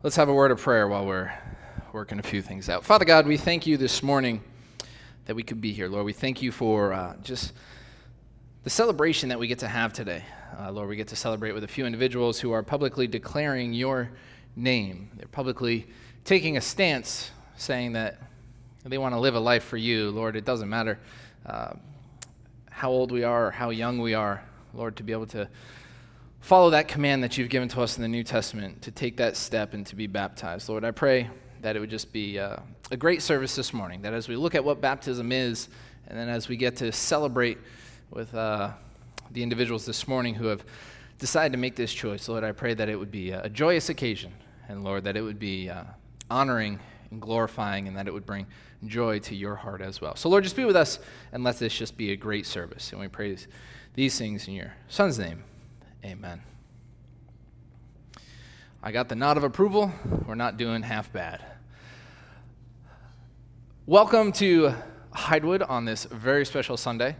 Let's have a word of prayer while we're working a few things out. Father God, we thank you this morning that we could be here. Lord, we thank you for just the celebration that we get to have today. Lord, we get to celebrate with a few individuals who are publicly declaring your name. They're publicly taking a stance saying that they want to live a life for you. Lord, it doesn't matter how old we are or how young we are. Lord, to be able to follow that command that you've given to us in the New Testament, to take that step and to be baptized. Lord, I pray that it would just be a great service this morning, that as we look at what baptism is, and then as we get to celebrate with the individuals this morning who have decided to make this choice, Lord, I pray that it would be a joyous occasion, and Lord, that it would be honoring and glorifying, and that it would bring joy to your heart as well. So Lord, just be with us, and let this just be a great service. And we praise these things in your Son's name. Amen. I got the nod of approval. We're not doing half bad. Welcome to Hidewood on this very special Sunday.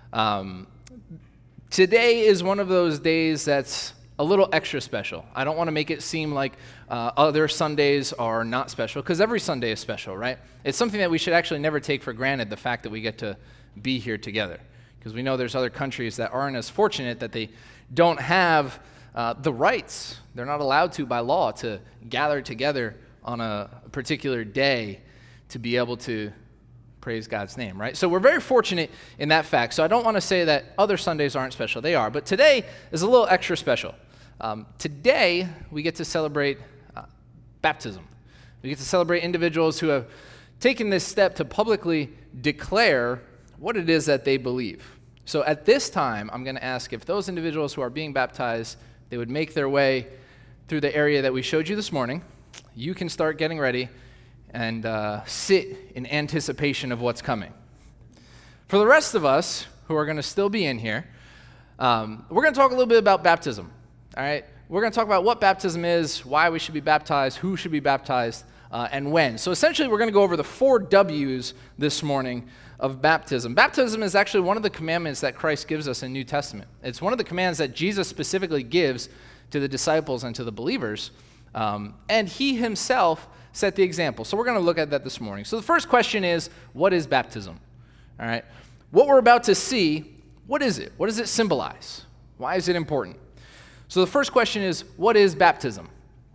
Today is one of those days that's a little extra special. I don't want to make it seem like other Sundays are not special, because every Sunday is special, right? It's something that we should actually never take for granted, the fact that we get to be here together, because we know there's other countries that aren't as fortunate that they don't have the rights. They're not allowed to by law to gather together on a particular day to be able to praise God's name, right? So we're very fortunate in that fact. So I don't want to say that other Sundays aren't special. They are. But today is a little extra special. Today, we get to celebrate baptism. We get to celebrate individuals who have taken this step to publicly declare what it is that they believe. So at this time, I'm going to ask if those individuals who are being baptized, they would make their way through the area that we showed you this morning. You can start getting ready and sit in anticipation of what's coming. For the rest of us who are going to still be in here, we're going to talk a little bit about baptism. All right? We're going to talk about what baptism is, why we should be baptized, who should be baptized, and when. So essentially, we're going to go over the 4 W's this morning of baptism. Baptism is actually one of the commandments that Christ gives us in New Testament. It's one of the commands that Jesus specifically gives to the disciples and to the believers, and he himself set the example. So we're going to look at that this morning. So the first question is, what is baptism? All right. What we're about to see, what is it? What does it symbolize? Why is it important? So the first question is, what is baptism?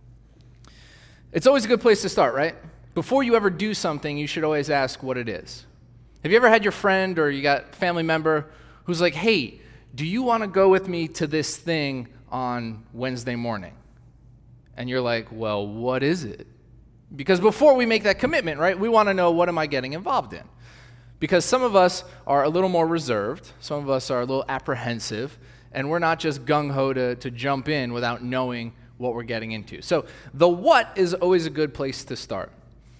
It's always a good place to start, right? Before you ever do something, you should always ask what it is. Have you ever had your friend or you got a family member who's like, hey, do you want to go with me to this thing on Wednesday morning? And you're like, well, what is it? Because before we make that commitment, right, we want to know, what am I getting involved in? Because some of us are a little more reserved, some of us are a little apprehensive, and we're not just gung-ho to jump in without knowing what we're getting into. So the what is always a good place to start.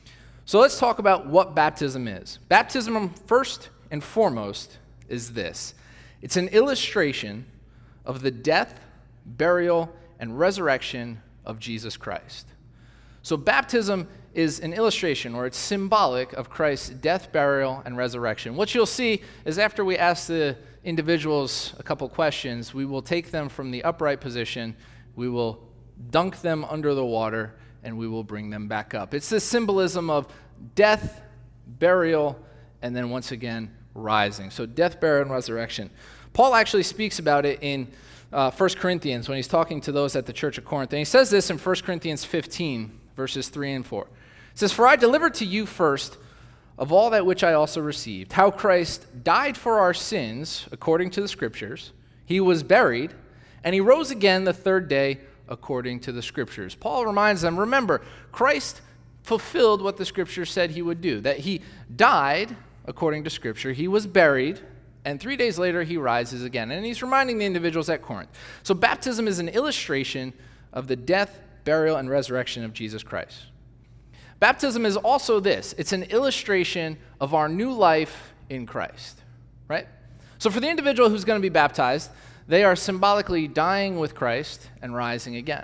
So let's talk about what baptism is. Baptism, first and foremost, is this. It's an illustration of the death, burial, and resurrection of Jesus Christ. So baptism is an illustration, or it's symbolic of Christ's death, burial, and resurrection. What you'll see is after we ask the individuals a couple questions, we will take them from the upright position, we will dunk them under the water, and we will bring them back up. It's the symbolism of death, burial, and then once again, rising. So death, burial, and resurrection. Paul actually speaks about it in 1 Corinthians when he's talking to those at the church of Corinth. And he says this in 1 Corinthians 15, verses 3 and 4. It says, "For I delivered to you first of all that which I also received, how Christ died for our sins according to the Scriptures, he was buried, and he rose again the third day according to the Scriptures." Paul reminds them, remember, Christ fulfilled what the Scripture said he would do, that he died according to Scripture, he was buried, and 3 days later he rises again. And he's reminding the individuals at Corinth. So baptism is an illustration of the death, burial, and resurrection of Jesus Christ. Baptism is also this. It's an illustration of our new life in Christ, right? So for the individual who's going to be baptized, they are symbolically dying with Christ and rising again.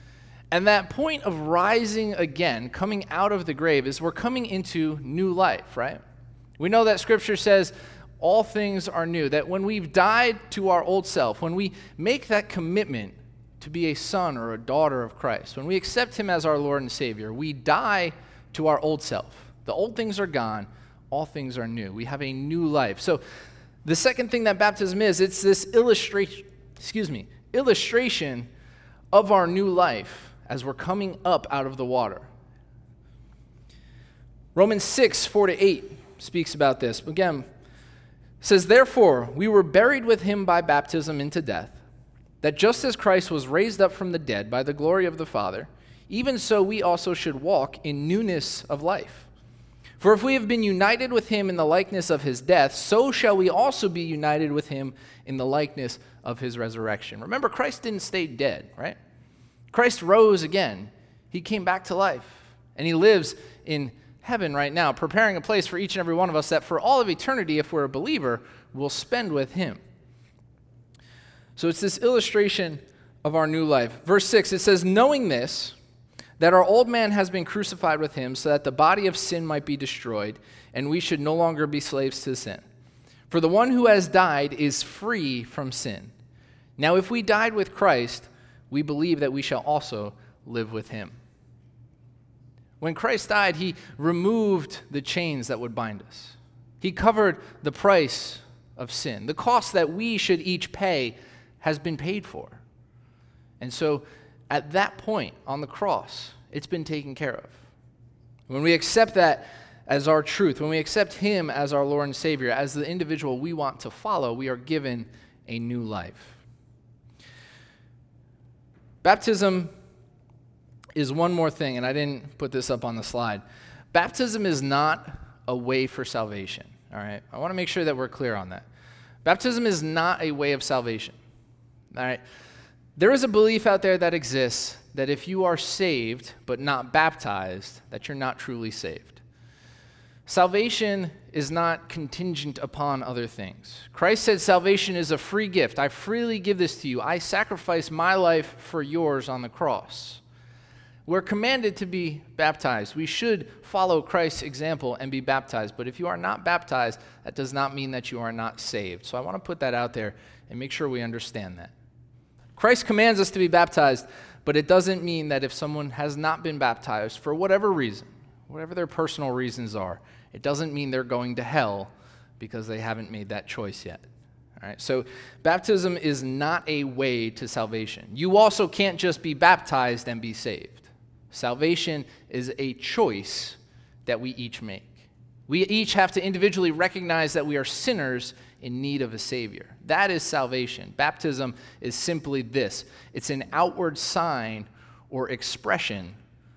And that point of rising again, coming out of the grave, is we're coming into new life, right? We know that Scripture says all things are new, that when we've died to our old self, when we make that commitment to be a son or a daughter of Christ, when we accept him as our Lord and Savior, we die to our old self. The old things are gone, all things are new. We have a new life. So the second thing that baptism is, it's this illustration of our new life as we're coming up out of the water. Romans 6, 4-8 speaks about this. Again, it says, "Therefore, we were buried with him by baptism into death, that just as Christ was raised up from the dead by the glory of the Father, even so we also should walk in newness of life. For if we have been united with him in the likeness of his death, so shall we also be united with him in the likeness of his resurrection." Remember, Christ didn't stay dead, right? Christ rose again. He came back to life, and he lives in heaven right now, preparing a place for each and every one of us that for all of eternity, if we're a believer, we'll spend with him. So it's this illustration of our new life. Verse 6, it says, "Knowing this, that our old man has been crucified with him, so that the body of sin might be destroyed, and we should no longer be slaves to sin. For the one who has died is free from sin. Now if we died with Christ, we believe that we shall also live with him." When Christ died, he removed the chains that would bind us. He covered the price of sin. The cost that we should each pay has been paid for. And so at that point on the cross, it's been taken care of. When we accept that as our truth, when we accept him as our Lord and Savior, as the individual we want to follow, we are given a new life. Baptism is one more thing, and I didn't put this up on the slide. Baptism is not a way for salvation, all right? I want to make sure that we're clear on that. Baptism is not a way of salvation, all right? There is a belief out there that exists that if you are saved but not baptized, that you're not truly saved. Salvation is not contingent upon other things. Christ said salvation is a free gift. I freely give this to you. I sacrifice my life for yours on the cross. We're commanded to be baptized. We should follow Christ's example and be baptized. But if you are not baptized, that does not mean that you are not saved. So I want to put that out there and make sure we understand that. Christ commands us to be baptized, but it doesn't mean that if someone has not been baptized for whatever reason, whatever their personal reasons are, it doesn't mean they're going to hell because they haven't made that choice yet. All right? So baptism is not a way to salvation. You also can't just be baptized and be saved. Salvation is a choice that we each make. We each have to individually recognize that we are sinners in need of a Savior. That is salvation. Baptism is simply this. It's an outward sign or expression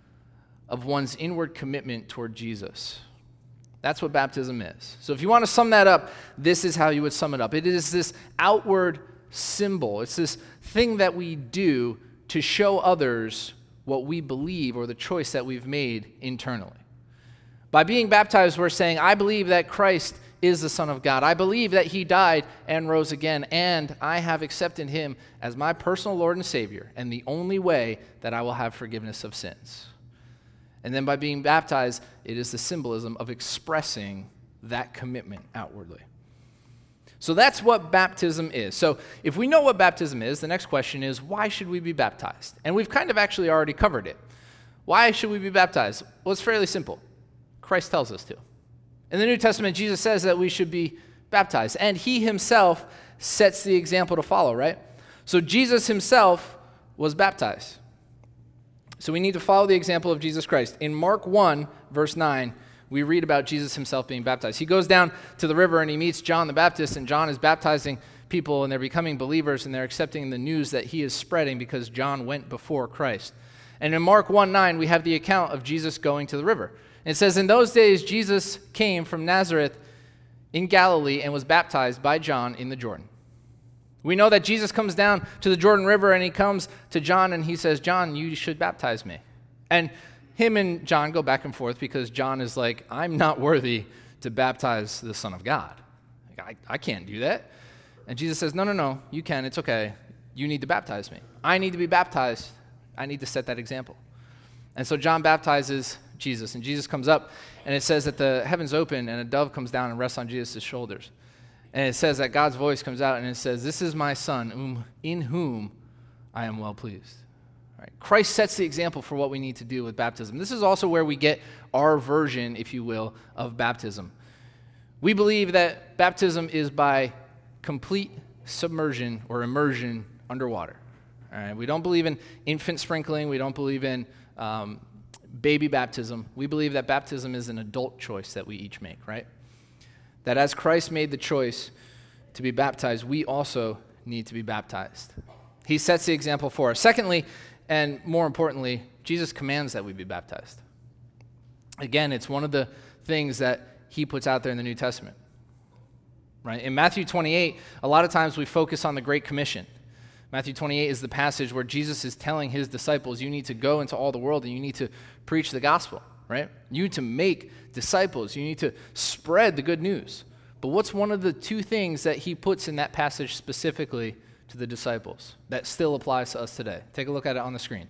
of one's inward commitment toward Jesus. That's what baptism is. So if you want to sum that up, this is how you would sum it up. It is this outward symbol. It's this thing that we do to show others what we believe or the choice that we've made internally. By being baptized, we're saying, I believe that Christ is the Son of God. I believe that he died and rose again, and I have accepted him as my personal Lord and Savior, and the only way that I will have forgiveness of sins. And then by being baptized, it is the symbolism of expressing that commitment outwardly. So that's what baptism is. So if we know what baptism is, the next question is, why should we be baptized? And we've kind of actually already covered it. Why should we be baptized? Well, it's fairly simple. Christ tells us to. In the New Testament, Jesus says that we should be baptized, and he himself sets the example to follow, right? So Jesus himself was baptized. So we need to follow the example of Jesus Christ. In Mark 1, verse 9, we read about Jesus himself being baptized. He goes down to the river and he meets John the Baptist, and John is baptizing people, and they're becoming believers, and they're accepting the news that he is spreading because John went before Christ. And in Mark 1:9, we have the account of Jesus going to the river. And it says, in those days, Jesus came from Nazareth in Galilee and was baptized by John in the Jordan. We know that Jesus comes down to the Jordan River, and he comes to John, and he says, John, you should baptize me. And him and John go back and forth because John is like, I'm not worthy to baptize the Son of God. I can't do that. And Jesus says, no, you can. It's okay. You need to baptize me. I need to be baptized. I need to set that example. And so John baptizes Jesus, and Jesus comes up, and it says that the heavens open, and a dove comes down and rests on Jesus' shoulders. And it says that God's voice comes out, and it says, this is my Son, in whom I am well pleased. Right? Christ sets the example for what we need to do with baptism. This is also where we get our version, if you will, of baptism. We believe that baptism is by complete submersion or immersion underwater. All right? We don't believe in infant sprinkling. We don't believe in baby baptism. We believe that baptism is an adult choice that we each make, right? That as Christ made the choice to be baptized, we also need to be baptized. He sets the example for us. Secondly, and more importantly, Jesus commands that we be baptized. Again, it's one of the things that he puts out there in the New Testament. Right? In Matthew 28, a lot of times we focus on the Great Commission. Matthew 28 is the passage where Jesus is telling his disciples, you need to go into all the world and you need to preach the gospel, right? You need to make disciples. You need to spread the good news. But what's one of the two things that he puts in that passage specifically to the disciples that still applies to us today? Take a look at it on the screen.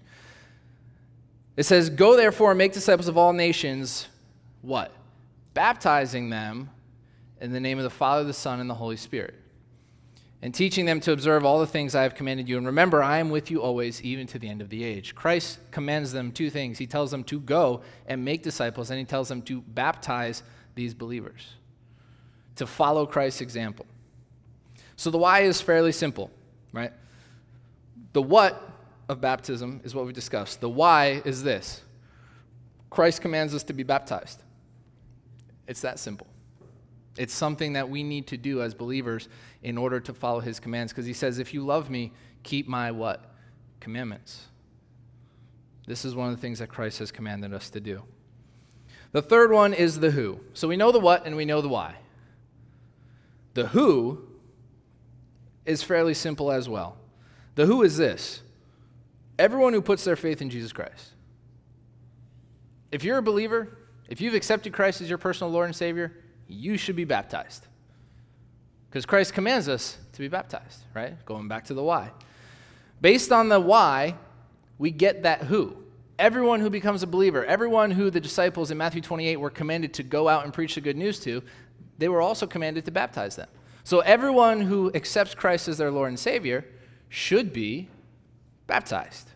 It says, go therefore and make disciples of all nations, what? Baptizing them in the name of the Father, the Son, and the Holy Spirit, and teaching them to observe all the things I have commanded you. And remember, I am with you always, even to the end of the age. Christ commands them two things. He tells them to go and make disciples, and he tells them to baptize these believers, to follow Christ's example. So the why is fairly simple, right? The what of baptism is what we discussed. The why is this. Christ commands us to be baptized. It's that simple. It's something that we need to do as believers in order to follow his commands, because he says, if you love me, keep my what? Commandments. This is one of the things that Christ has commanded us to do. The third one is the who. So we know the what and we know the why. The who is fairly simple as well. The who is this. Everyone who puts their faith in Jesus Christ. If you're a believer, if you've accepted Christ as your personal Lord and Savior, you should be baptized. Because Christ commands us to be baptized, right? Going back to the why. Based on the why, we get that who. Everyone who becomes a believer, everyone who the disciples in Matthew 28 were commanded to go out and preach the good news to, they were also commanded to baptize them. So everyone who accepts Christ as their Lord and Savior should be baptized.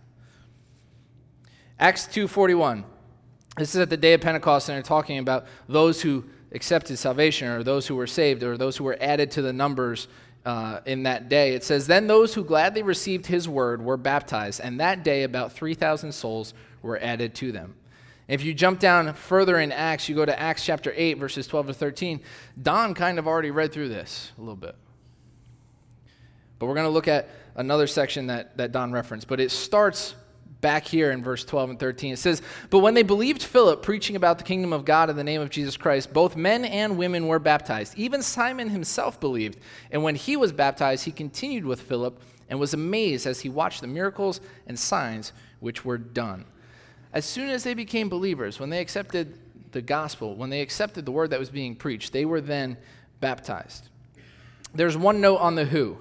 Acts 2:41. This is at the day of Pentecost, and they're talking about those who accepted salvation, or those who were saved, or those who were added to the numbers in that day. It says, then those who gladly received his word were baptized, and that day about 3,000 souls were added to them. If you jump down further in Acts, you go to Acts chapter 8, verses 12 to 13. Don kind of already read through this a little bit. But we're going to look at another section that Don referenced. But it starts back here in verse 12 and 13. It says, but when they believed Philip preaching about the kingdom of God in the name of Jesus Christ, both men and women were baptized. Even Simon himself believed. And when he was baptized, he continued with Philip and was amazed as he watched the miracles and signs which were done. As soon as they became believers, when they accepted the gospel, when they accepted the word that was being preached, they were then baptized. There's one note on the who.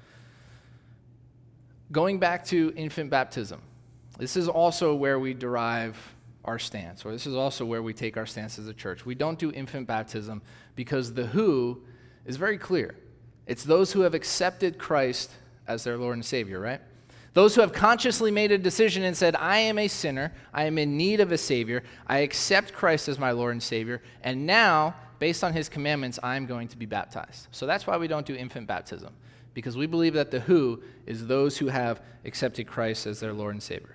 Going back to infant baptism, this is also where we derive our stance, or this is also where we take our stance as a church. We don't do infant baptism because the who is very clear. It's those who have accepted Christ as their Lord and Savior, right? Those who have consciously made a decision and said, I am a sinner, I am in need of a Savior, I accept Christ as my Lord and Savior, and now, based on his commandments, I'm going to be baptized. So that's why we don't do infant baptism, because we believe that the who is those who have accepted Christ as their Lord and Savior.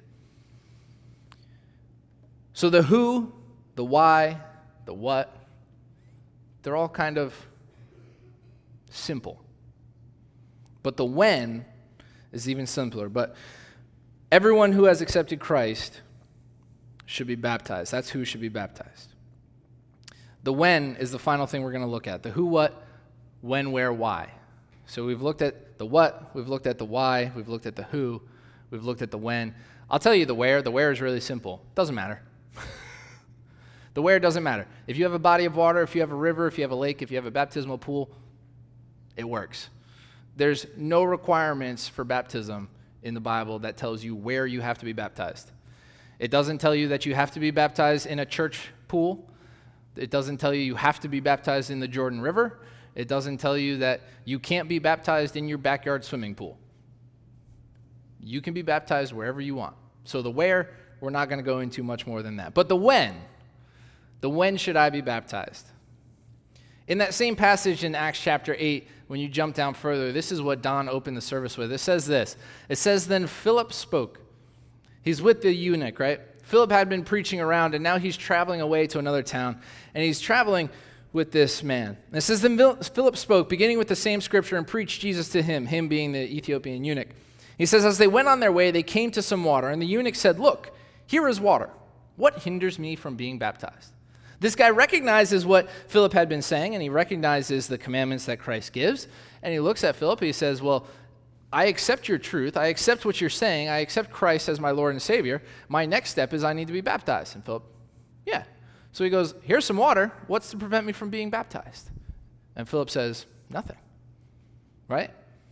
So the who, the why, the what, they're all kind of simple. But the when is even simpler. But everyone who has accepted Christ should be baptized. That's who should be baptized. The when is the final thing we're going to look at. The who, what, when, where, why. So we've looked at the what, we've looked at the why, we've looked at the who, we've looked at the when. I'll tell you the where. The where is really simple. It doesn't matter. The where doesn't matter. If you have a body of water, if you have a river, if you have a lake, if you have a baptismal pool, it works. There's no requirements for baptism in the Bible that tells you where you have to be baptized. It doesn't tell you that you have to be baptized in a church pool. It doesn't tell you you have to be baptized in the Jordan River. It doesn't tell you that you can't be baptized in your backyard swimming pool. You can be baptized wherever you want. So the where, we're not going to go into much more than that. But the when should I be baptized? In that same passage in Acts chapter 8, when you jump down further, this is what Don opened the service with. It says this. It says, then Philip spoke. He's with the eunuch, right? Philip had been preaching around, and now he's traveling away to another town, and he's traveling with this man. And it says, then Philip spoke, beginning with the same scripture, and preached Jesus to him being the Ethiopian eunuch. He says, as they went on their way, they came to some water, and the eunuch said, look, here is water. What hinders me from being baptized? This guy recognizes what Philip had been saying, and he recognizes the commandments that Christ gives, and he looks at Philip, and he says, well, I accept your truth, I accept what you're saying, I accept Christ as my Lord and Savior. My next step is I need to be baptized. And Philip, yeah. So he goes, here's some water, what's to prevent me from being baptized? And Philip says, nothing, right?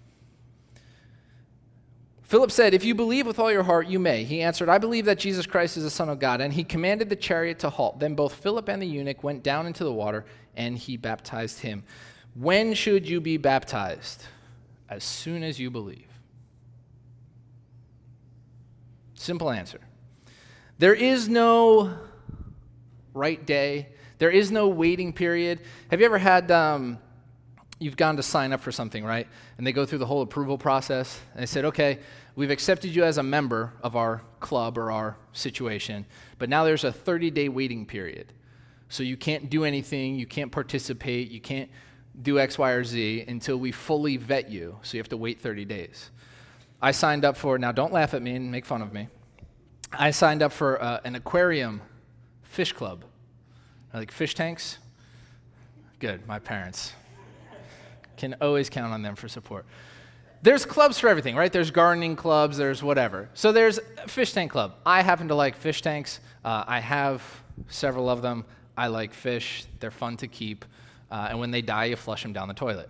Philip said, if you believe with all your heart, you may. He answered, I believe that Jesus Christ is the Son of God. And he commanded the chariot to halt. Then both Philip and the eunuch went down into the water, and he baptized him. When should you be baptized? As soon as you believe. Simple answer. There is no right day. There is no waiting period. Have you ever had... You've gone to sign up for something, right? And they go through the whole approval process. And they said, okay, we've accepted you as a member of our club or our situation, but now there's a 30-day waiting period. So you can't do anything, you can't participate, you can't do X, Y, or Z until we fully vet you. So you have to wait 30 days. I signed up for, now don't laugh at me and make fun of me. I signed up for an aquarium fish club. Like fish tanks? Good, my parents. Can always count on them for support. There's clubs for everything, right? There's gardening clubs, there's whatever. So there's a fish tank club. I happen to like fish tanks. I have several of them. I like fish. They're fun to keep. And when they die, you flush them down the toilet.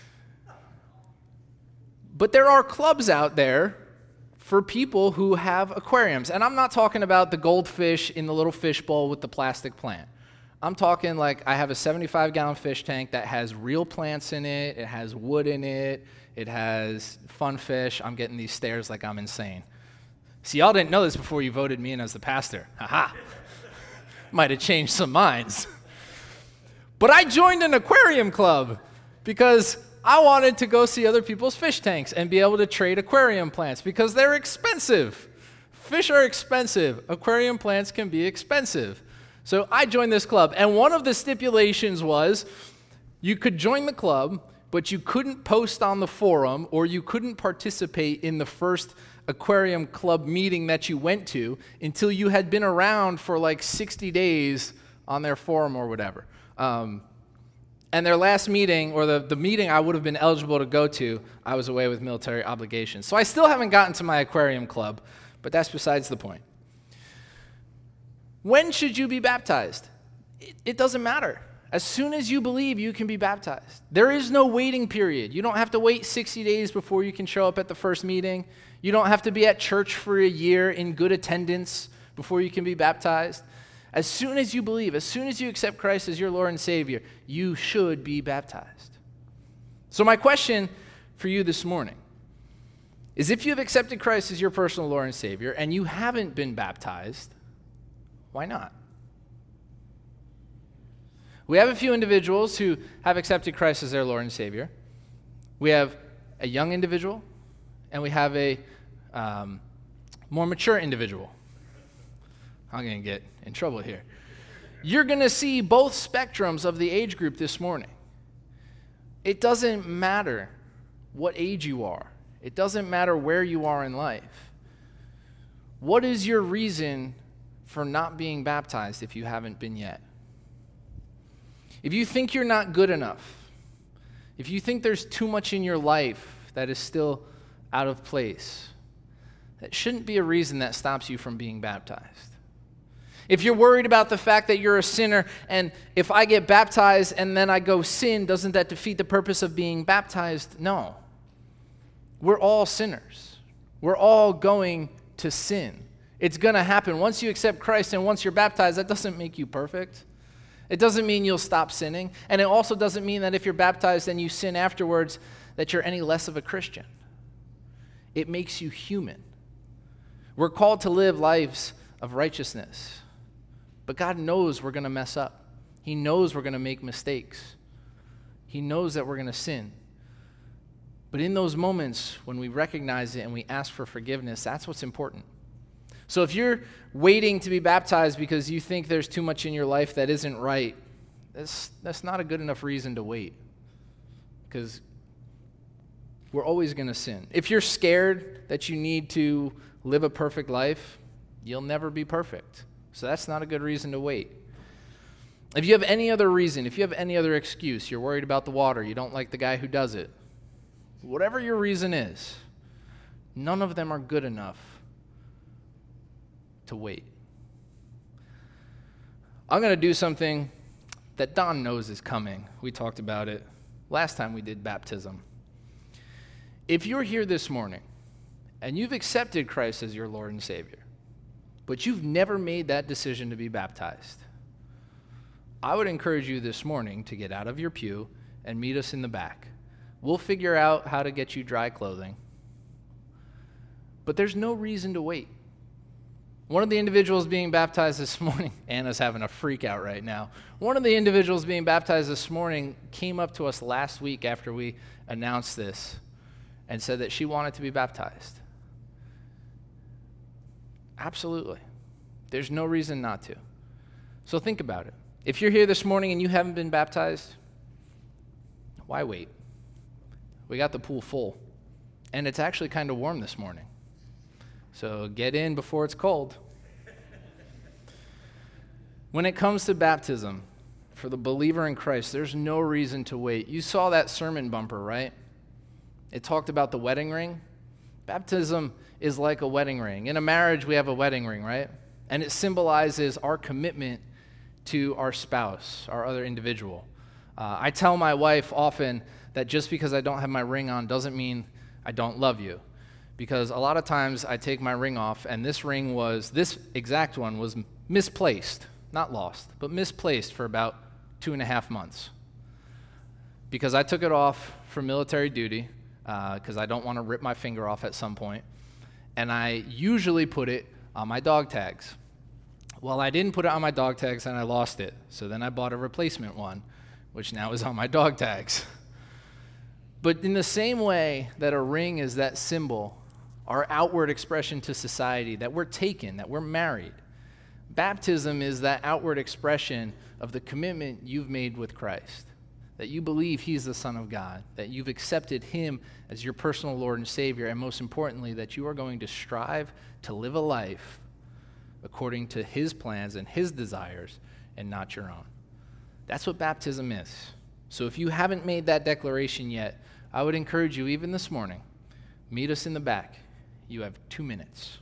But there are clubs out there for people who have aquariums. And I'm not talking about the goldfish in the little fish bowl with the plastic plant. I'm talking like I have a 75-gallon fish tank that has real plants in it, it has wood in it, it has fun fish. I'm getting these stares like I'm insane. See, y'all didn't know this before you voted me in as the pastor. Ha-ha. Might have changed some minds. But I joined an aquarium club because I wanted to go see other people's fish tanks and be able to trade aquarium plants because they're expensive. Fish are expensive. Aquarium plants can be expensive. So I joined this club, and one of the stipulations was you could join the club, but you couldn't post on the forum or you couldn't participate in the first aquarium club meeting that you went to until you had been around for like 60 days on their forum or whatever. And their last meeting, or the meeting I would have been eligible to go to, I was away with military obligations. So I still haven't gotten to my aquarium club, but that's besides the point. When should you be baptized? It doesn't matter. As soon as you believe, you can be baptized. There is no waiting period. You don't have to wait 60 days before you can show up at the first meeting. You don't have to be at church for a year in good attendance before you can be baptized. As soon as you believe, as soon as you accept Christ as your Lord and Savior, you should be baptized. So my question for you this morning is, if you have accepted Christ as your personal Lord and Savior and you haven't been baptized, why not? We have a few individuals who have accepted Christ as their Lord and Savior. We have a young individual, and we have a more mature individual. I'm going to get in trouble here. You're going to see both spectrums of the age group this morning. It doesn't matter what age you are. It doesn't matter where you are in life. What is your reason for not being baptized if you haven't been yet? If you think you're not good enough, if you think there's too much in your life that is still out of place, that shouldn't be a reason that stops you from being baptized. If you're worried about the fact that you're a sinner, and if I get baptized and then I go sin, doesn't that defeat the purpose of being baptized? No. We're all sinners. We're all going to sin. It's going to happen. Once you accept Christ and once you're baptized, that doesn't make you perfect. It doesn't mean you'll stop sinning. And it also doesn't mean that if you're baptized and you sin afterwards, that you're any less of a Christian. It makes you human. We're called to live lives of righteousness. But God knows we're going to mess up. He knows we're going to make mistakes. He knows that we're going to sin. But in those moments when we recognize it and we ask for forgiveness, that's what's important. So if you're waiting to be baptized because you think there's too much in your life that isn't right, that's not a good enough reason to wait. Because we're always going to sin. If you're scared that you need to live a perfect life, you'll never be perfect. So that's not a good reason to wait. If you have any other reason, if you have any other excuse, you're worried about the water, you don't like the guy who does it, whatever your reason is, none of them are good enough to wait. I'm going to do something that Don knows is coming. We talked about it last time we did baptism. If you're here this morning and you've accepted Christ as your Lord and Savior, but you've never made that decision to be baptized, I would encourage you this morning to get out of your pew and meet us in the back. We'll figure out how to get you dry clothing. But there's no reason to wait. One of the individuals being baptized this morning, Anna's having a freak out right now. One of the individuals being baptized this morning came up to us last week after we announced this and said that she wanted to be baptized. Absolutely. There's no reason not to. So think about it. If you're here this morning and you haven't been baptized, why wait? We got the pool full, and it's actually kind of warm this morning. So get in before it's cold. When it comes to baptism, for the believer in Christ, there's no reason to wait. You saw that sermon bumper, right? It talked about the wedding ring. Baptism is like a wedding ring. In a marriage, we have a wedding ring, right? And it symbolizes our commitment to our spouse, our other individual. I tell my wife often that just because I don't have my ring on doesn't mean I don't love you. Because a lot of times I take my ring off, and this exact one was misplaced, not lost, but misplaced for about 2.5 months. Because I took it off for military duty, because I don't want to rip my finger off at some point, and I usually put it on my dog tags. Well, I didn't put it on my dog tags, and I lost it. So then I bought a replacement one, which now is on my dog tags. But in the same way that a ring is that symbol, our outward expression to society, that we're taken, that we're married, baptism is that outward expression of the commitment you've made with Christ, that you believe he's the Son of God, that you've accepted him as your personal Lord and Savior, and most importantly, that you are going to strive to live a life according to his plans and his desires and not your own. That's what baptism is. So if you haven't made that declaration yet, I would encourage you, even this morning, meet us in the back. You have 2 minutes.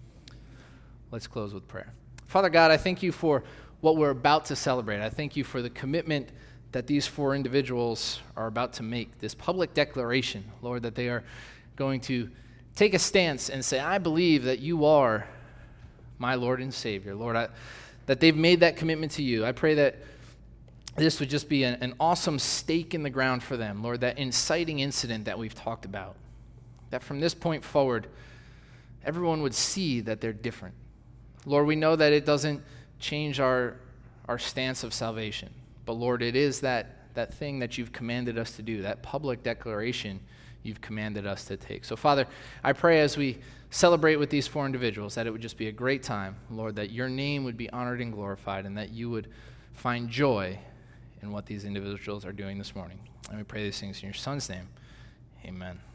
Let's close with prayer. Father God, I thank you for what we're about to celebrate. I thank you for the commitment that these 4 individuals are about to make, this public declaration, Lord, that they are going to take a stance and say, I believe that you are my Lord and Savior. Lord, that they've made that commitment to you. I pray that this would just be an awesome stake in the ground for them, Lord, that inciting incident that we've talked about, that from this point forward, everyone would see that they're different. Lord, we know that it doesn't change our stance of salvation, but Lord, it is that thing that you've commanded us to do, that public declaration you've commanded us to take. So Father, I pray as we celebrate with these 4 individuals that it would just be a great time, Lord, that your name would be honored and glorified, and that you would find joy in what these individuals are doing this morning. And we pray these things in your Son's name. Amen.